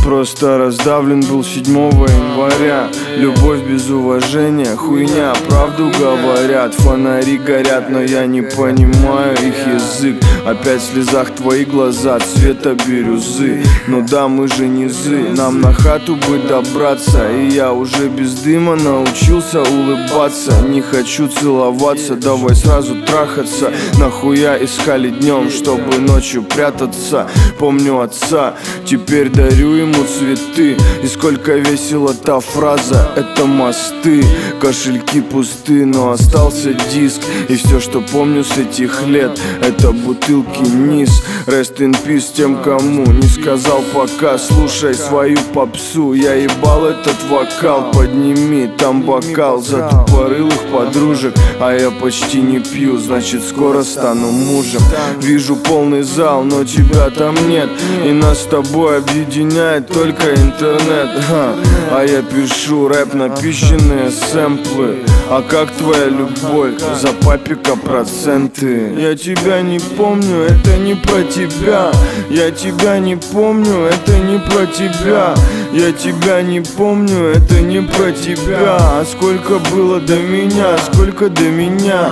просто раздавлен был 7 января. Любовь без уважения, хуйня, правду говорят. Фонари горят, но я не понимаю их язык. Опять в слезах твои глаза цвета бирюзы. Ну да, мы же низы, нам на хату бы добраться. И я уже без дыма научился улыбаться. Не хочу целоваться, давай сразу трахаться. Нахуя искали днем, чтобы ночью прятаться. Помню отца, теперь дарю ему цветы. И сколько весила та фраза, это мосты. Кошельки пусты, но остался диск. И все, что помню с этих лет, это бутылки низ. Rest in peace тем, кому не сказал пока. Слушай свою попсу, я ебал этот вокал. Подними там бокал за тупорылых подружек. А я почти не пью, значит скоро стану мужем. Вижу полный зал, но тебя там нет. И нас с тобой объединяет только интернет. А я пишу рэп на пищенные сэмплы. А как твоя любовь? За папика проценты. Я тебя не помню, это не про тебя. Я тебя не помню, это не про тебя. Я тебя не помню, это не про тебя. А сколько было до меня, сколько до меня.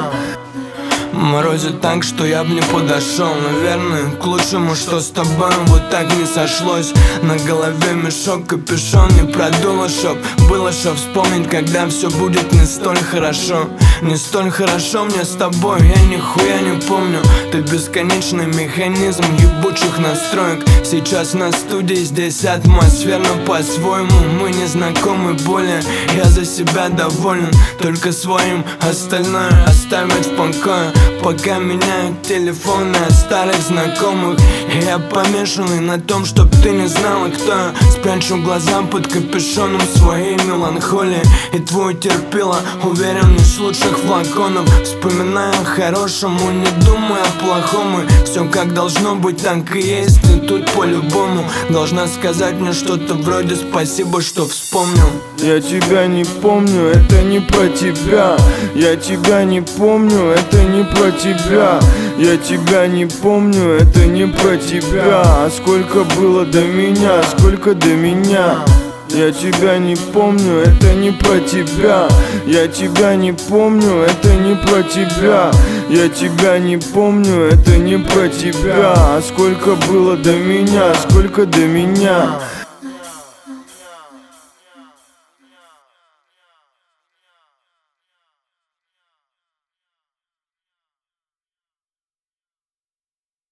Морозит так, что я б не подошел. Наверное, к лучшему, что с тобой вот так не сошлось. На голове мешок, капюшон, не продуло шоп. Было что вспомнить, когда все будет не столь хорошо. Не столь хорошо мне с тобой, я нихуя не помню. Ты бесконечный механизм ебучих настроек. Сейчас на студии, здесь атмосферно по-своему. Мы не знакомы более, я за себя доволен только своим, остальное оставить в покое. Пока меняют телефоны от старых знакомых. Я помешанный на том, чтоб ты не знала, кто я. Спрячу глаза под капюшоном своей меланхолии. И твой терпила, уверен, из лучших флаконов. Вспоминая о хорошем, не думая о плохом. И все как должно быть, так и есть. Ты тут по-любому должна сказать мне что-то вроде спасибо, что вспомнил. Я тебя не помню, это не про тебя. Я тебя не помню, это не про тебя. Я тебя не помню, это не про тебя. А сколько было до меня, сколько до меня. Я тебя не помню, это не про тебя. Я тебя не помню, это не про тебя. Я тебя не помню, это не про тебя. А сколько было до меня, сколько до меня.